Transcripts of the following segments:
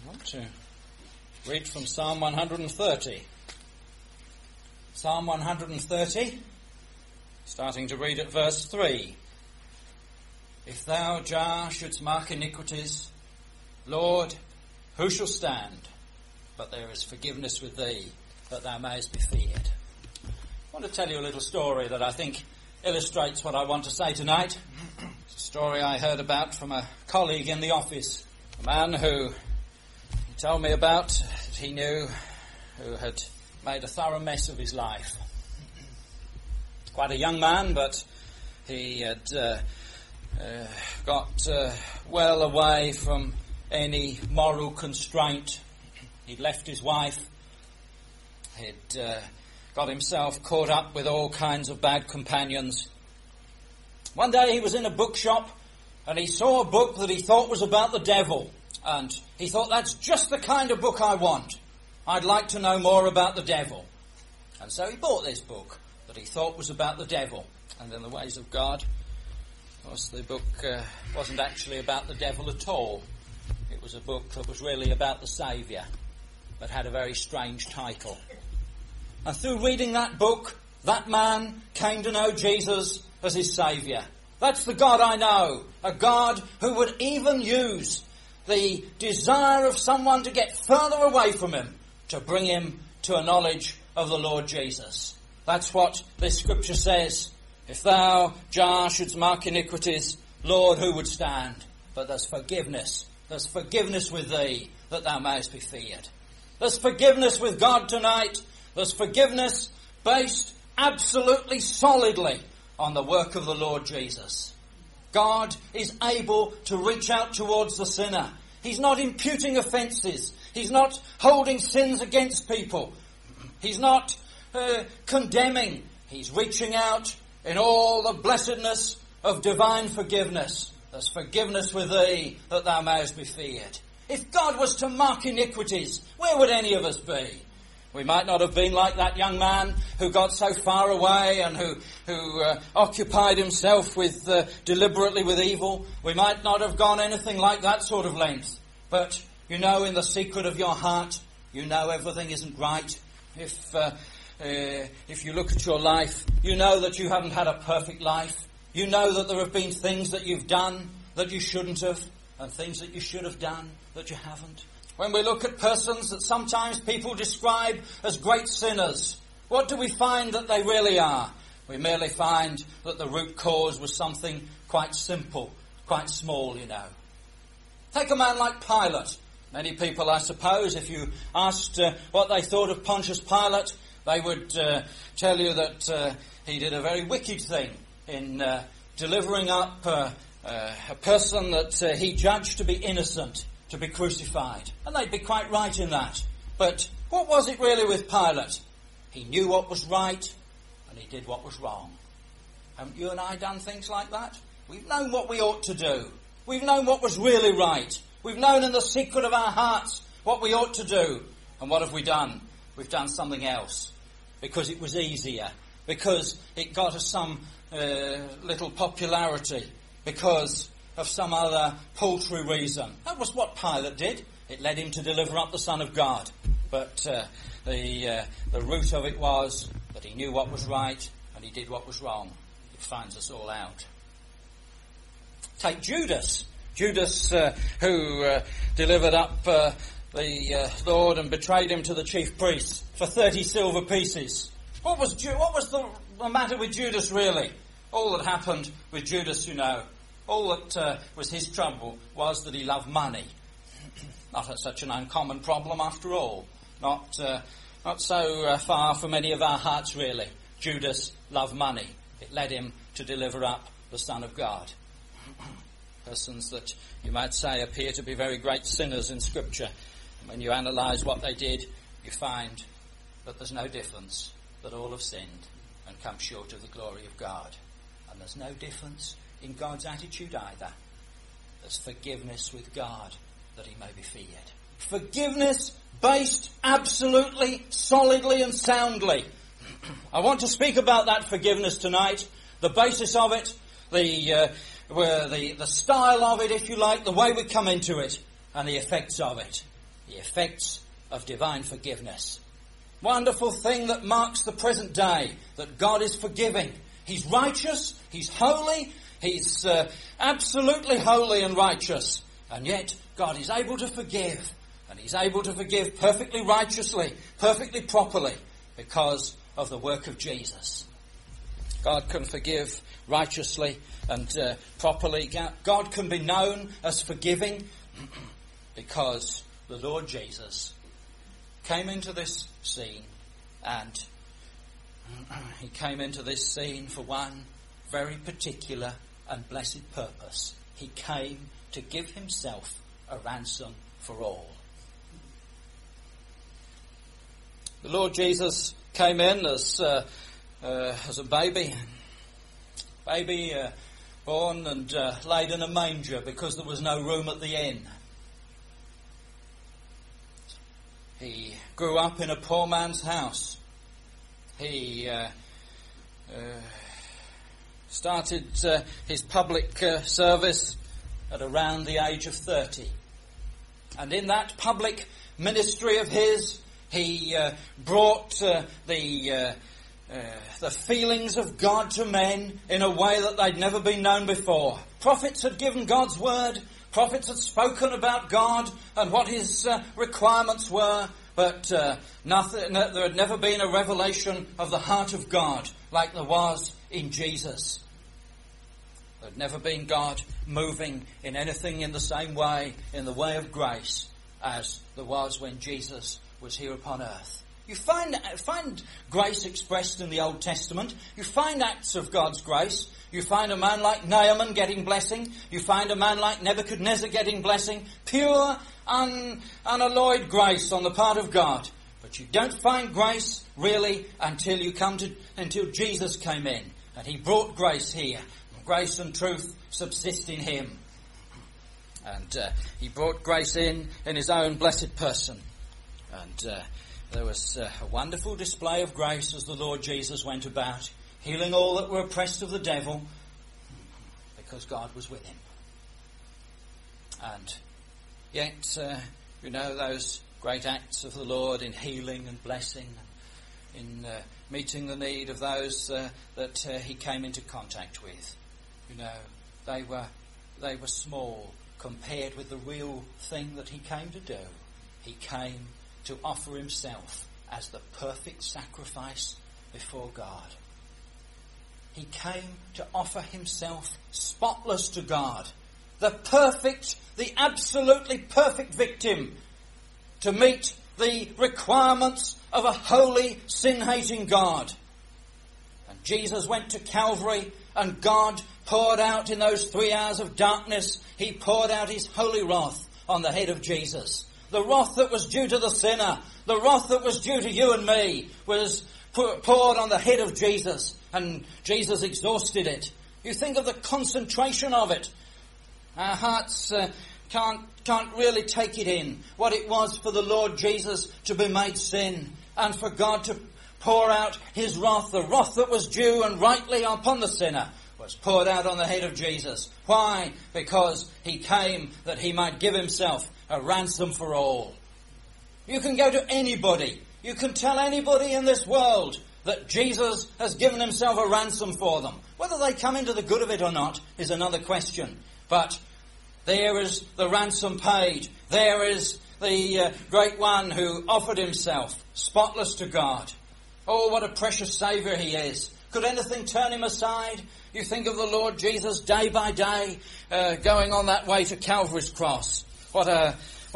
I want to read from Psalm 130. Psalm 130, starting to read at verse 3. If thou, Jah, shouldst mark iniquities, Lord, who shall stand? But there is forgiveness with thee, that thou mayest be feared. I want to tell you a little story that I think illustrates what I want to say tonight. It's a story I heard about from a colleague in the office, a man who he told me about that he knew who had made a thorough mess of his life. Quite a young man, but he had got well away from any moral constraint. He'd left his wife. He'd got himself caught up with all kinds of bad companions. One day he was in a bookshop and he saw a book that he thought was about the devil. And he thought, that's just the kind of book I want. I'd like to know more about the devil. And so he bought this book that he thought was about the devil and in the ways of God. Of course, the book wasn't actually about the devil at all. It was a book that was really about the Saviour, but had a very strange title. And through reading that book, that man came to know Jesus as his Saviour. That's the God I know, a God who would even use the desire of someone to get further away from him to bring him to a knowledge of the Lord Jesus. That's what this scripture says. If thou, Jah, shouldst mark iniquities, Lord, who would stand? But there's forgiveness. There's forgiveness with thee, that thou mayest be feared. There's forgiveness with God tonight. There's forgiveness based absolutely solidly on the work of the Lord Jesus. God is able to reach out towards the sinner. He's not imputing offences. He's not holding sins against people. He's not condemning. He's reaching out in all the blessedness of divine forgiveness. There's forgiveness with thee, that thou mayest be feared. If God was to mark iniquities, where would any of us be? We might not have been like that young man who got so far away and who occupied himself with deliberately with evil. We might not have gone anything like that sort of length. But you know, in the secret of your heart, you know everything isn't right. If you look at your life, you know that you haven't had a perfect life. You know that there have been things that you've done that you shouldn't have, and things that you should have done that you haven't. When we look at persons that sometimes people describe as great sinners, what do we find that they really are? We merely find that the root cause was something quite simple, quite small, you know. Take a man like Pilate. Many people, I suppose, if you asked what they thought of Pontius Pilate, they would tell you that he did a very wicked thing in delivering up a person that he judged to be innocent, to be crucified. And they'd be quite right in that. But what was it really with Pilate? He knew what was right and he did what was wrong. Haven't you and I done things like that? We've known what we ought to do. We've known what was really right. We've known in the secret of our hearts what we ought to do. And what have we done? We've done something else. Because it was easier. Because it got us some little popularity. Because of some other paltry reason. That was what Pilate did. It led him to deliver up the Son of God. But the root of it was that he knew what was right and he did what was wrong. It finds us all out. Take Judas. Judas who delivered up the Lord and betrayed him to the chief priests for 30 silver pieces. What was the matter with Judas really? All that happened with Judas, you know, all that was his trouble was that he loved money. Not such an uncommon problem after all. Not so far from any of our hearts really. Judas loved money. It led him to deliver up the Son of God. Persons that you might say appear to be very great sinners in Scripture. When you analyse what they did, you find that there's no difference, that all have sinned and come short of the glory of God. And there's no difference in God's attitude either. There's forgiveness with God, that he may be feared. Forgiveness based absolutely, solidly and soundly. I want to speak about that forgiveness tonight, the basis of it, the style of it, if you like, the way we come into it, and the effects of it. the effects of divine forgiveness. Wonderful thing that marks the present day, that God is forgiving. He's righteous, He's holy, He's absolutely holy and righteous. And yet God is able to forgive. And He's able to forgive perfectly righteously, perfectly properly, because of the work of Jesus. God can forgive righteously and properly. God can be known as forgiving because the Lord Jesus came into this scene, and He came into this scene for one very particular and blessed purpose. He came to give Himself a ransom for all. The Lord Jesus came in as a baby born and laid in a manger because there was no room at the inn. He grew up in a poor man's house. He started his public service at around the age of 30. And in that public ministry of his, he brought the feelings of God to men in a way that they'd never been known before. Prophets had given God's word. Prophets had spoken about God and what His requirements were, but there had never been a revelation of the heart of God like there was in Jesus. There had never been God moving in anything in the same way, in the way of grace, as there was when Jesus was here upon earth. You find grace expressed in the Old Testament. You find acts of God's grace. You find a man like Naaman getting blessing. You find a man like Nebuchadnezzar getting blessing. Pure, unalloyed grace on the part of God. But you don't find grace really until Jesus came in. And He brought grace here. Grace and truth subsist in Him. And He brought grace in His own blessed person. And there was a wonderful display of grace as the Lord Jesus went about, healing all that were oppressed of the devil, because God was with Him. And yet, those great acts of the Lord in healing and blessing, in meeting the need of those that He came into contact with, they were small compared with the real thing that He came to do. He came to offer Himself as the perfect sacrifice before God. He came to offer Himself spotless to God, the absolutely perfect victim to meet the requirements of a holy, sin-hating God. And Jesus went to Calvary, and God poured out in those 3 hours of darkness, He poured out His holy wrath on the head of Jesus. The wrath that was due to the sinner, the wrath that was due to you and me, was poured on the head of Jesus, and Jesus exhausted it. You think of the concentration of it. Our hearts can't really take it in, what it was for the Lord Jesus to be made sin, and for God to pour out His wrath, the wrath that was due and rightly upon the sinner, was poured out on the head of Jesus. Why? Because He came that He might give Himself a ransom for all. You can go to anybody. You can tell anybody in this world that Jesus has given Himself a ransom for them. Whether they come into the good of it or not is another question. But there is the ransom paid. There is the great one who offered Himself spotless to God. Oh, what a precious Saviour He is. Could anything turn Him aside? You think of the Lord Jesus day by day going on that way to Calvary's cross. What a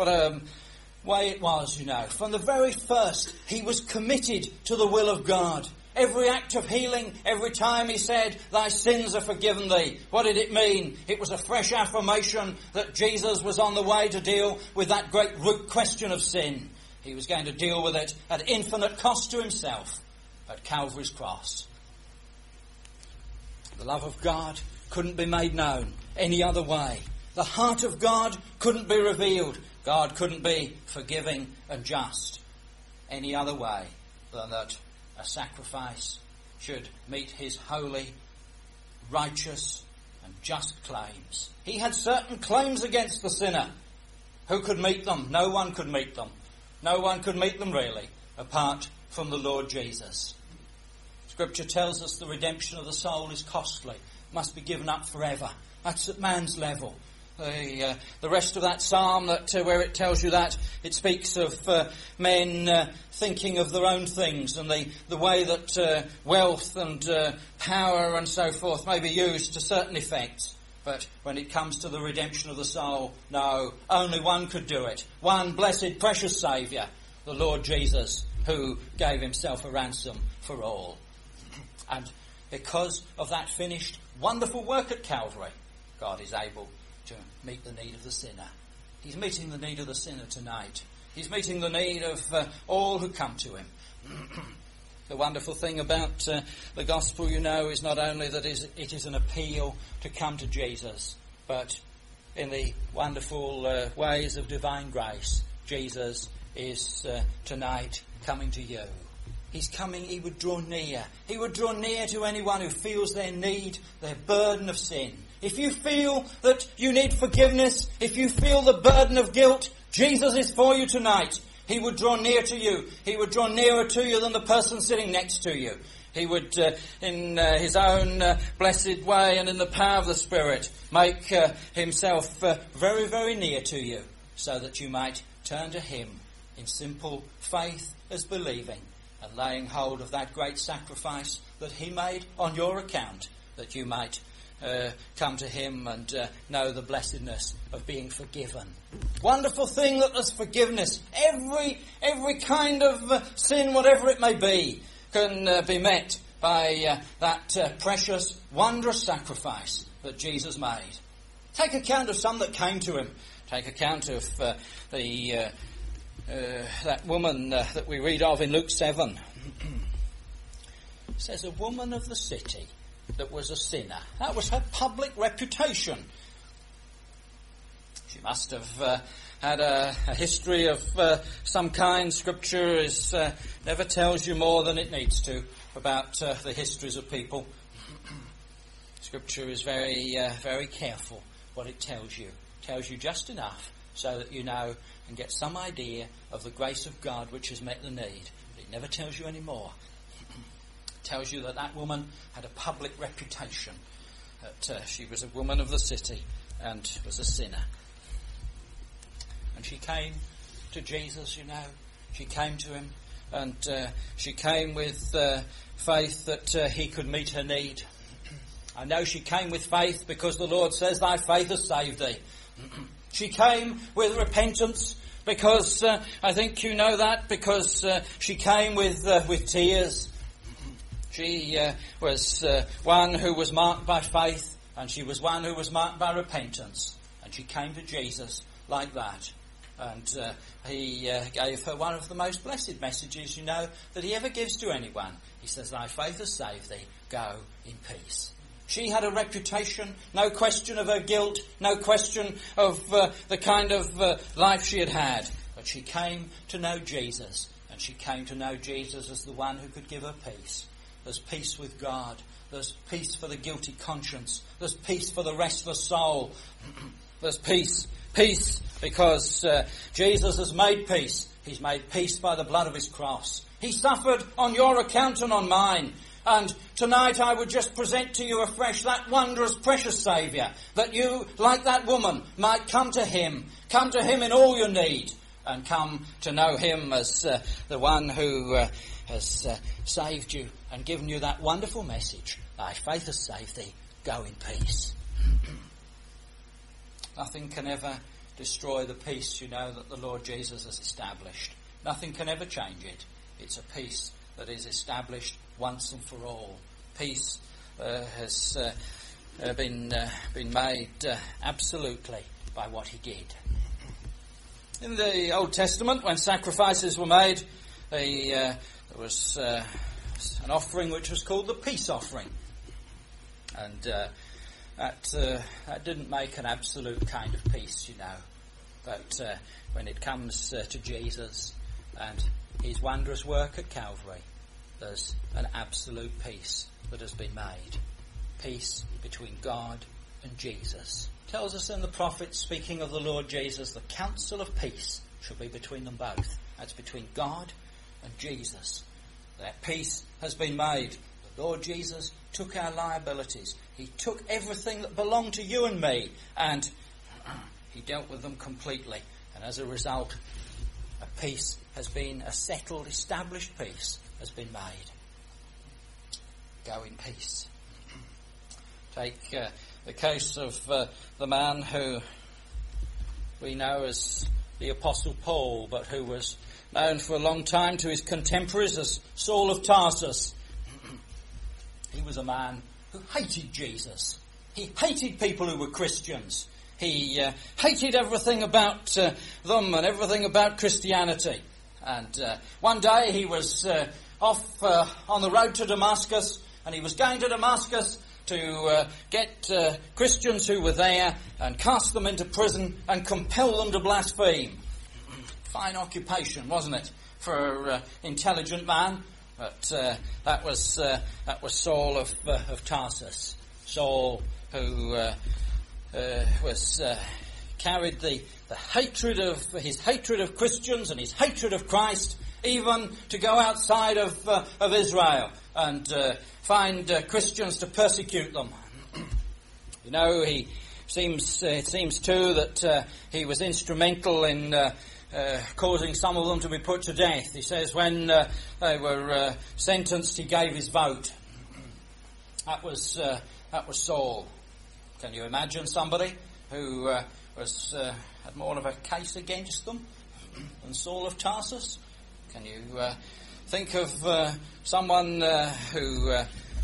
way it was, From the very first, He was committed to the will of God. Every act of healing, every time He said, "Thy sins are forgiven thee." What did it mean? It was a fresh affirmation that Jesus was on the way to deal with that great root question of sin. He was going to deal with it at infinite cost to Himself at Calvary's cross. The love of God couldn't be made known any other way. The heart of God couldn't be revealed. God couldn't be forgiving and just any other way than that a sacrifice should meet His holy, righteous and just claims. He had certain claims against the sinner. Who could meet them? No one could meet them. No one could meet them really, apart from the Lord Jesus. Scripture tells us the redemption of the soul is costly, must be given up forever. That's at man's level. The rest of that psalm, where it tells you that, it speaks of men thinking of their own things and the way that wealth and power and so forth may be used to certain effects. But when it comes to the redemption of the soul, no, only one could do it. One blessed, precious Saviour, the Lord Jesus, who gave himself a ransom for all. And because of that finished, wonderful work at Calvary, God is able to meet the need of the sinner. He's meeting the need of the sinner tonight. He's meeting the need of all who come to him. The wonderful thing about the gospel, is not only that it is an appeal to come to Jesus, but in the wonderful ways of divine grace, Jesus is tonight coming to you. He's coming, he would draw near. He would draw near to anyone who feels their need, their burden of sin. If you feel that you need forgiveness, if you feel the burden of guilt, Jesus is for you tonight. He would draw near to you. He would draw nearer to you than the person sitting next to you. He would, in his own blessed way and in the power of the Spirit, make himself very, very near to you, so that you might turn to him in simple faith as believing, and laying hold of that great sacrifice that he made on your account, that you might come to him and know the blessedness of being forgiven. Wonderful thing that there's forgiveness. Every kind of sin, whatever it may be, can be met by that precious, wondrous sacrifice that Jesus made. Take account of some that came to him. Take account of that woman that we read of in Luke 7. It says, a woman of the city that was a sinner. That was her public reputation. She must have had a history of some kind. Scripture never tells you more than it needs to about the histories of people. Scripture is very, very careful what it tells you. It tells you just enough so that you know and get some idea of the grace of God which has met the need. But it never tells you any more. It tells you that woman had a public reputation, that she was a woman of the city and was a sinner. And she came to Jesus, She came to him, and she came with faith that he could meet her need. I know she came with faith because the Lord says, thy faith has saved thee. She came with repentance because, I think you know that, because she came with tears. She was one who was marked by faith, and she was one who was marked by repentance. And she came to Jesus like that. And he gave her one of the most blessed messages, that he ever gives to anyone. He says, thy faith has saved thee, go in peace. She had a reputation, no question of her guilt, no question of the kind of life she had had. But she came to know Jesus, and she came to know Jesus as the one who could give her peace. There's peace with God. There's peace for the guilty conscience. There's peace for the restless soul. There's peace because Jesus has made peace. He's made peace by the blood of his cross. He suffered on your account and on mine. And tonight I would just present to you afresh that wondrous, precious Saviour, that you, like that woman, might come to him in all your need, and come to know him as the one who has saved you and given you that wonderful message. Thy faith has saved thee, go in peace. Nothing can ever destroy the peace, that the Lord Jesus has established. Nothing can ever change it. It's a peace that is established once and for all. Peace has been made absolutely by what he did. In the Old Testament, when sacrifices were made, there was an offering which was called the peace offering. And that didn't make an absolute kind of peace, But when it comes to Jesus and his wondrous work at Calvary, there's an absolute peace that has been made. Peace between God and Jesus. tells us in the prophets, speaking of the Lord Jesus, the counsel of peace shall be between them both. That's between God and Jesus. That peace has been made. The Lord Jesus took our liabilities. He took everything that belonged to you and me, and he dealt with them completely. And as a result, a peace has been, a settled, established peace has been made. Go in peace. Take the case of the man who we know as the Apostle Paul, but who was known for a long time to his contemporaries as Saul of Tarsus. He was a man who hated Jesus. He hated people who were Christians. He hated everything about them and everything about Christianity. And one day he was off on the road to Damascus, and he was going to Damascus to get Christians who were there and cast them into prison and compel them to blaspheme. Fine occupation, wasn't it, for an intelligent man? But that was Saul of Tarsus. Saul, who was carried the hatred of his hatred of Christians and his hatred of Christ, even to go outside of Israel and find Christians to persecute them. You know, it seems too that he was instrumental in causing some of them to be put to death. He says when they were sentenced, he gave his vote. That was Saul. Can you imagine somebody who had more of a case against them than Saul of Tarsus? Can you think of someone who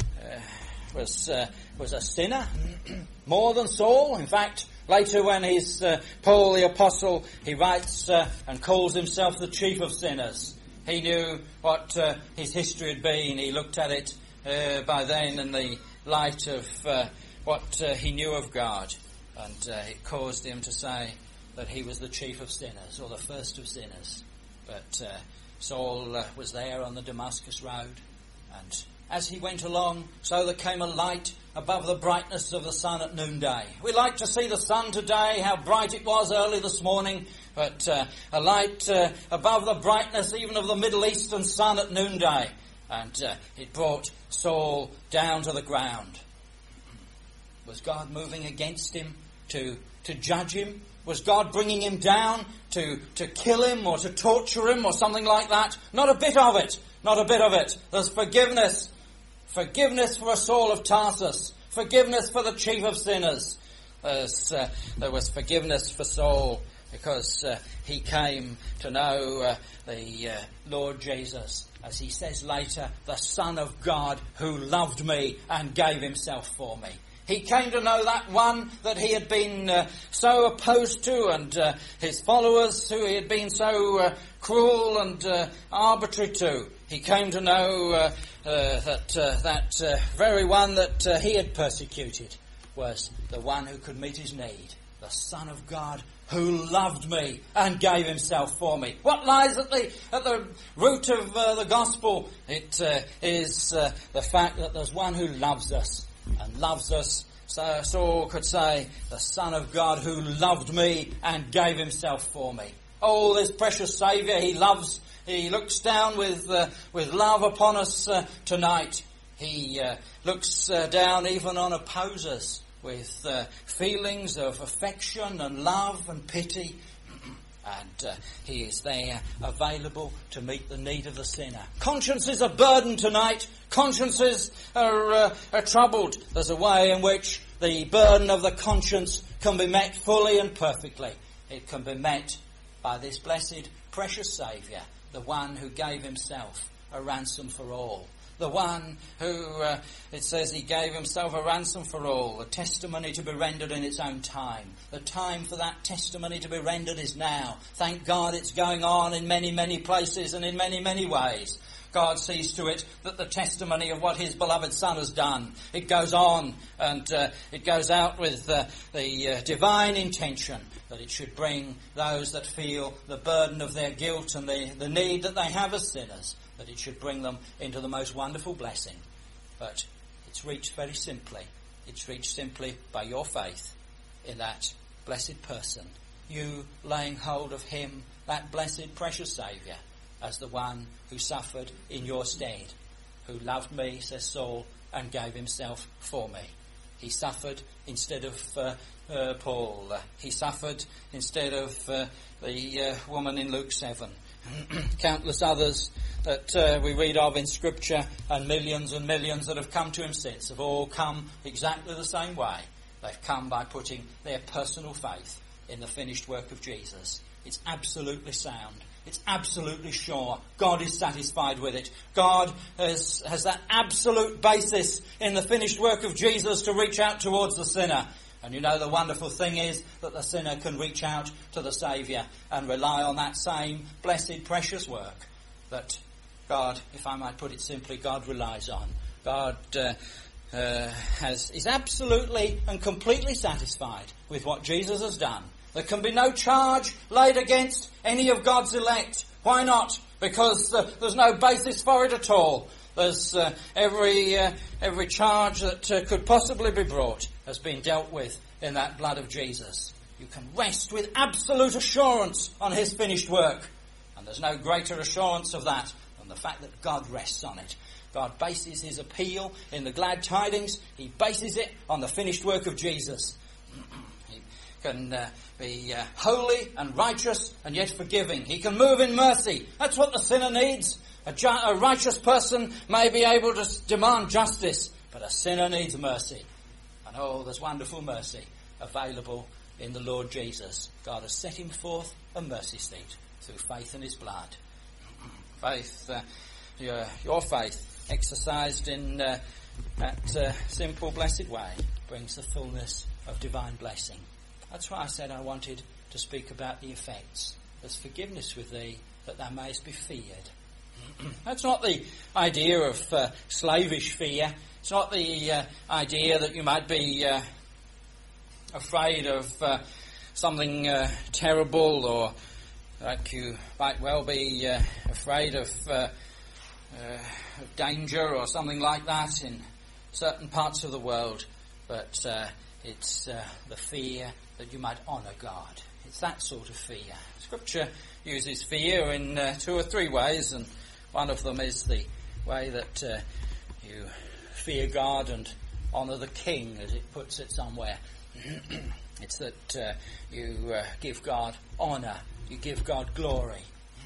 was a sinner more than Saul? In fact, later when he's Paul the Apostle, he writes and calls himself the chief of sinners. He knew what his history had been. He looked at it by then in the light of what he knew of God. And it caused him to say that he was the chief of sinners, or the first of sinners. But Saul was there on the Damascus road, and as he went along, so there came a light above the brightness of the sun at noonday. We like to see the sun today, how bright it was early this morning, but a light above the brightness even of the Middle Eastern sun at noonday. And it brought Saul down to the ground. Was God moving against him to judge him? Was God bringing him down to kill him or to torture him or something like that? Not a bit of it. Not a bit of it. There's forgiveness. Forgiveness for Saul of Tarsus. Forgiveness for the chief of sinners. There was forgiveness for Saul because he came to know the Lord Jesus. As he says later, the Son of God who loved me and gave himself for me. He came to know that one that he had been so opposed to, and his followers who he had been so cruel and arbitrary to. He came to know that very one that he had persecuted was the one who could meet his need. The Son of God who loved me and gave himself for me. What lies at the root of the gospel? It is the fact that there's one who loves us. And loves us, so Saul could say, the Son of God who loved me and gave himself for me. Oh, this precious Saviour, he looks down with love upon us tonight. He looks down even on opposers with feelings of affection and love and pity. And he is there, available to meet the need of the sinner. Consciences are burdened tonight. Consciences are troubled. There's a way in which the burden of the conscience can be met fully and perfectly. It can be met by this blessed, precious Saviour, the one who gave himself a ransom for all. The one who, it says he gave himself a ransom for all, a testimony to be rendered in its own time. The time for that testimony to be rendered is now. Thank God it's going on in many, many places and in many, many ways. God sees to it that the testimony of what his beloved Son has done, it goes on and it goes out with the divine intention that it should bring those that feel the burden of their guilt and the need that they have as sinners, that it should bring them into the most wonderful blessing. But it's reached very simply. It's reached simply by your faith in that blessed person. You laying hold of him, that blessed, precious Saviour, as the one who suffered in your stead, who loved me, says Saul, and gave himself for me. He suffered instead of Paul. He suffered instead of the woman in Luke 7. Countless others that we read of in Scripture, and millions that have come to him since, have all come exactly the same way. They've come by putting their personal faith in the finished work of Jesus. It's absolutely sound. It's absolutely sure. God is satisfied with it. God has that absolute basis in the finished work of Jesus to reach out towards the sinner. And you know, the wonderful thing is that the sinner can reach out to the Saviour and rely on that same blessed, precious work that God, if I might put it simply, God relies on. God is absolutely and completely satisfied with what Jesus has done. There can be no charge laid against any of God's elect. Why not? Because there's no basis for it at all. There's every charge that could possibly be brought has been dealt with in that blood of Jesus. You can rest with absolute assurance on his finished work. And there's no greater assurance of that than the fact that God rests on it. God bases his appeal in the glad tidings. He bases it on the finished work of Jesus. He can be holy and righteous and yet forgiving. He can move in mercy. That's what the sinner needs. A righteous person may be able to demand justice, but a sinner needs mercy. And oh, there's wonderful mercy available in the Lord Jesus. God has set him forth a mercy seat through faith in his blood. Faith, your faith, exercised in that simple, blessed way, brings the fullness of divine blessing. That's why I said I wanted to speak about the effects. There's forgiveness with thee, that thou mayest be feared. That's not the idea of slavish fear. It's not the idea that you might be afraid of something terrible, or like you might well be afraid of danger or something like that in certain parts of the world. But it's the fear that you might honour God. It's that sort of fear. Scripture uses fear in 2 or 3 ways, and one of them is the way that you fear God and honour the King, as it puts it somewhere. It's that you give God honour, you give God glory.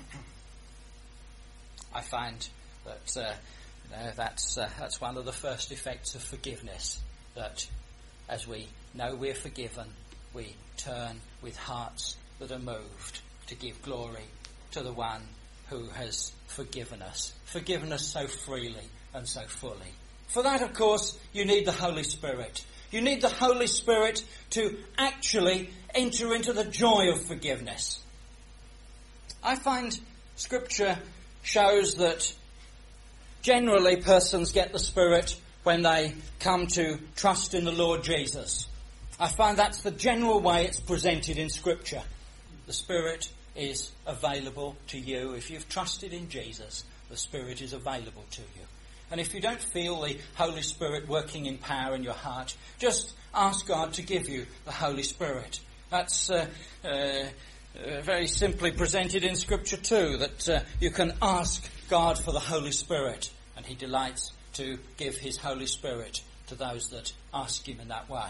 I find that that's one of the first effects of forgiveness, that as we know we're forgiven, we turn with hearts that are moved to give glory to the one who has forgiven us so freely and so fully. For that, of course, you need the Holy Spirit. You need the Holy Spirit to actually enter into the joy of forgiveness. I find Scripture shows that generally persons get the Spirit when they come to trust in the Lord Jesus. I find that's the general way it's presented in Scripture. The Spirit is available to you. If you've trusted in Jesus, the Spirit is available to you. And if you don't feel the Holy Spirit working in power in your heart, just ask God to give you the Holy Spirit. That's very simply presented in Scripture too, that you can ask God for the Holy Spirit, and he delights to give his Holy Spirit to those that ask him in that way.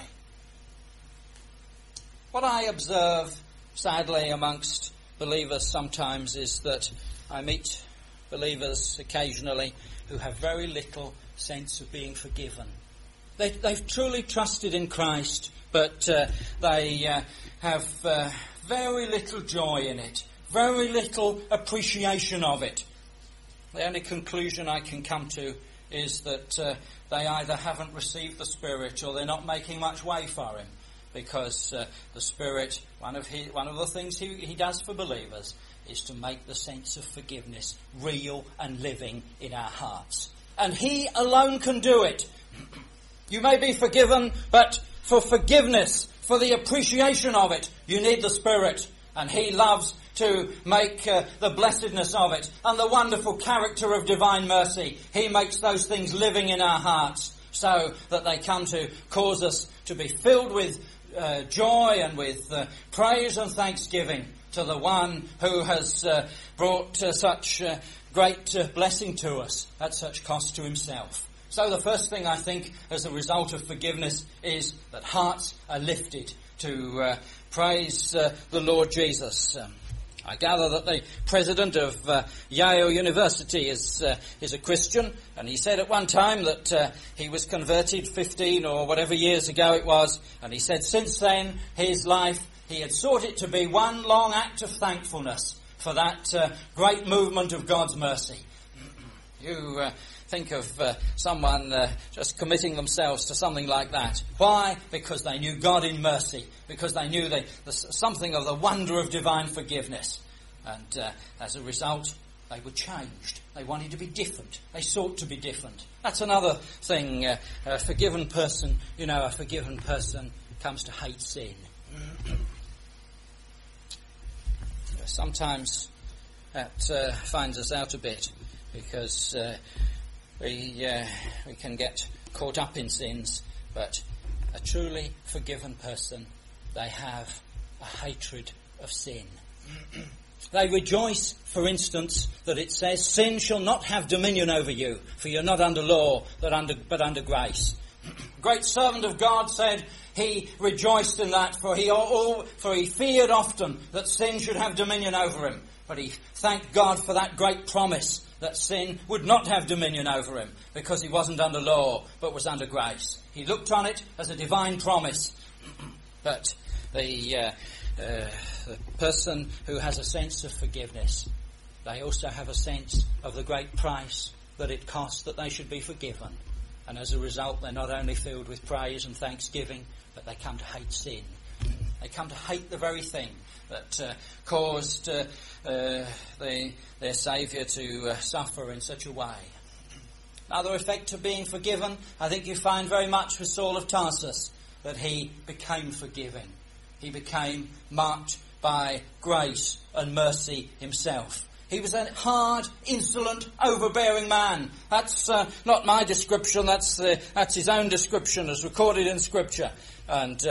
What I observe, sadly, amongst believers sometimes is that I meet believers occasionally who have very little sense of being forgiven. They've truly trusted in Christ, but they have very little joy in it, very little appreciation of it. The only conclusion I can come to is that they either haven't received the Spirit or they're not making much way for him, because the Spirit, one of the things he does for believers is to make the sense of forgiveness real and living in our hearts. And he alone can do it. You may be forgiven, but for forgiveness, for the appreciation of it, you need the Spirit. And he loves to make the blessedness of it and the wonderful character of divine mercy. He makes those things living in our hearts so that they come to cause us to be filled with joy and with praise and thanksgiving to the one who has brought such great blessing to us at such cost to himself. So the first thing I think as a result of forgiveness is that hearts are lifted to praise the Lord Jesus. I gather that the president of Yale University is a Christian, and he said at one time that he was converted 15 or whatever years ago it was, and he said since then his life, he had sought it to be one long act of thankfulness for that great movement of God's mercy. You think of someone just committing themselves to something like that. Why? Because they knew God in mercy, because they knew something of the wonder of divine forgiveness. And as a result, they were changed. They wanted to be different. They sought to be different. That's another thing. A forgiven person, a forgiven person comes to hate sin. Sometimes that finds us out a bit, because we can get caught up in sins, but a truly forgiven person, they have a hatred of sin. They rejoice, for instance, that it says, sin shall not have dominion over you, for you're not under law, but under grace. A great servant of God said he rejoiced in that, for he feared often that sin should have dominion over him. But he thanked God for that great promise that sin would not have dominion over him, because he wasn't under law, but was under grace. He looked on it as a divine promise. But the person who has a sense of forgiveness, they also have a sense of the great price that it costs that they should be forgiven. And as a result, they're not only filled with praise and thanksgiving, but they come to hate sin. They come to hate the very thing that caused their Saviour to suffer in such a way. Another effect of being forgiven, I think you find very much with Saul of Tarsus, that he became forgiving. He became marked by grace and mercy himself. He was a hard, insolent, overbearing man. That's not my description. That's his own description as recorded in Scripture. And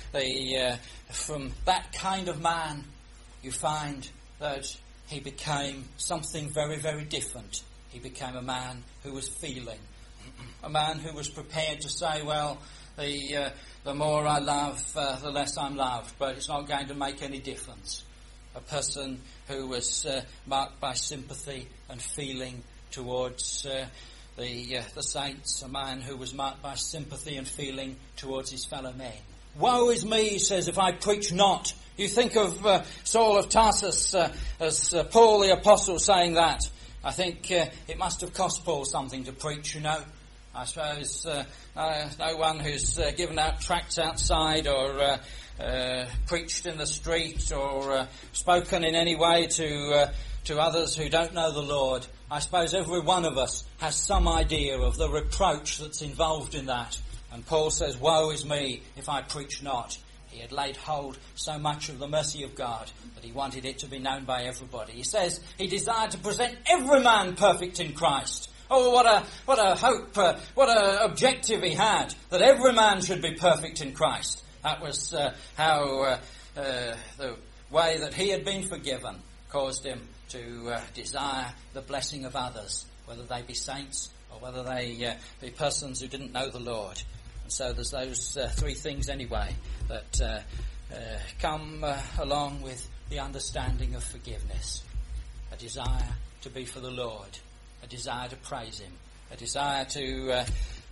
from that kind of man, you find that he became something very, very different. He became a man who was feeling, a man who was prepared to say, well, the more I love, the less I'm loved, but it's not going to make any difference. A person who was marked by sympathy and feeling towards the saints, a man who was marked by sympathy and feeling towards his fellow men. Woe is me, he says, if I preach not. You think of Saul of Tarsus as Paul the Apostle saying that. I think it must have cost Paul something to preach, I suppose no one who's given out tracts outside or preached in the street or spoken in any way to others who don't know the Lord. I suppose every one of us has some idea of the reproach that's involved in that. And Paul says, woe is me if I preach not. He had laid hold so much of the mercy of God that he wanted it to be known by everybody. He says he desired to present every man perfect in Christ. Oh, what a hope, what a objective he had, that every man should be perfect in Christ. That was how the way that he had been forgiven caused him to desire the blessing of others, whether they be saints or whether they be persons who didn't know the Lord. And so there's those three things anyway that come along with the understanding of forgiveness. A desire to be for the Lord, a desire to praise him, a desire to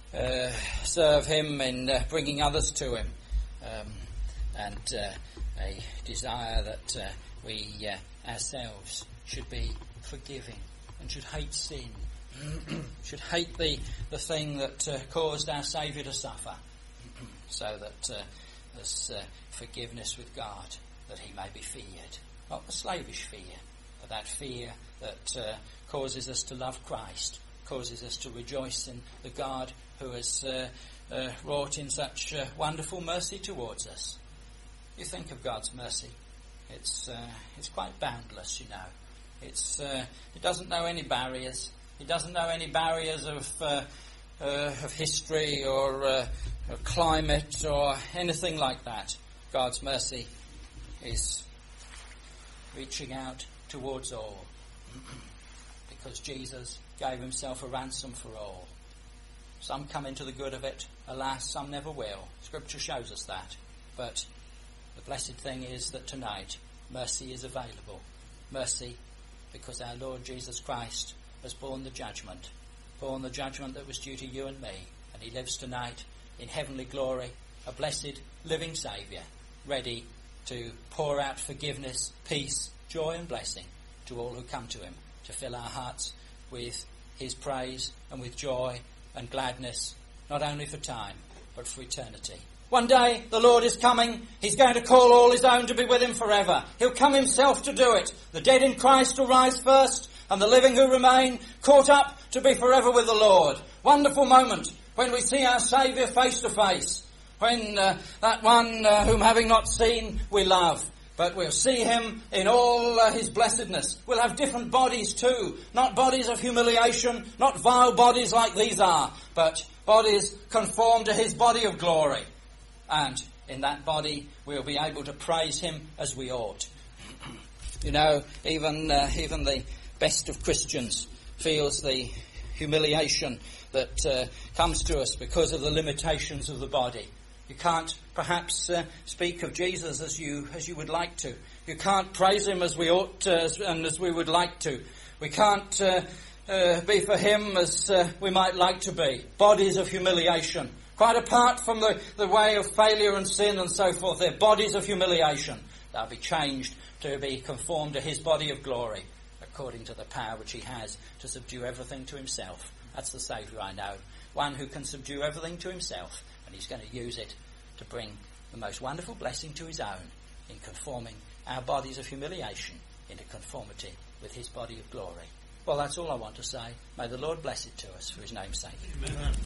serve him in bringing others to him, and a desire that we ourselves should be forgiving and should hate sin, should hate the thing that caused our Saviour to suffer, so that there's forgiveness with God, that he may be feared. Not the slavish fear, but that fear that causes us to love Christ, causes us to rejoice in the God who has wrought in such wonderful mercy towards us. You think of God's mercy, it's quite boundless, It doesn't know any barriers. It doesn't know any barriers of of history or climate or anything like that. God's mercy is reaching out towards all because Jesus gave himself a ransom for all. Some come into the good of it. Alas, some never will. Scripture shows us that. But the blessed thing is that tonight mercy is available. Mercy because our Lord Jesus Christ has borne the judgment that was due to you and me. And he lives tonight in heavenly glory, a blessed living Saviour, ready to pour out forgiveness, peace, joy and blessing to all who come to him, to fill our hearts with his praise and with joy and gladness, not only for time, but for eternity. One day the Lord is coming. He's going to call all his own to be with him forever. He'll come himself to do it. The dead in Christ will rise first, and the living who remain caught up to be forever with the Lord. Wonderful moment when we see our Saviour face to face, when that one whom having not seen we love. But we'll see him in all his blessedness. We'll have different bodies too. Not bodies of humiliation, not vile bodies like these are, but bodies conformed to his body of glory. And in that body we'll be able to praise him as we ought. You know, even the best of Christians feels the humiliation that comes to us because of the limitations of the body. You can't perhaps speak of Jesus as you would like to. You can't praise him as we ought to and as we would like to. We can't be for him as we might like to be. Bodies of humiliation. Quite apart from the way of failure and sin and so forth, they're bodies of humiliation. They'll be changed to be conformed to his body of glory, according to the power which he has to subdue everything to himself. That's the Saviour I know. One who can subdue everything to himself, and he's going to use it to bring the most wonderful blessing to his own in conforming our bodies of humiliation into conformity with his body of glory. Well, that's all I want to say. May the Lord bless it to us for his name's sake. Amen.